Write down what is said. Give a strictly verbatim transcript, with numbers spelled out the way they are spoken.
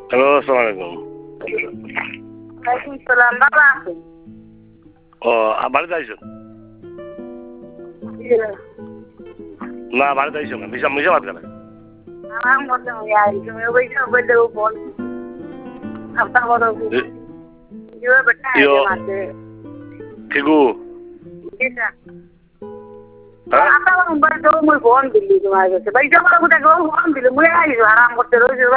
Hello, আসসালামু আলাইকুম। ওয়ালাইকুম সালাম। বাবা ও বাড়িতে আইসো? না বাড়িতে আইসো না, মিশা মিশা বাদ করে। আমার মতো তুমি ওই বললে ও বল আপনার বড় ইয়ে বেটা ইয়ো আছে ঠিকু এটা হ্যাঁ আপনার বড় তো মই ফোন দিলি তোমার কাছে ভাই জমা কোথায় গো ফোন দিলি মুই আইছো আরাম করতে রোজ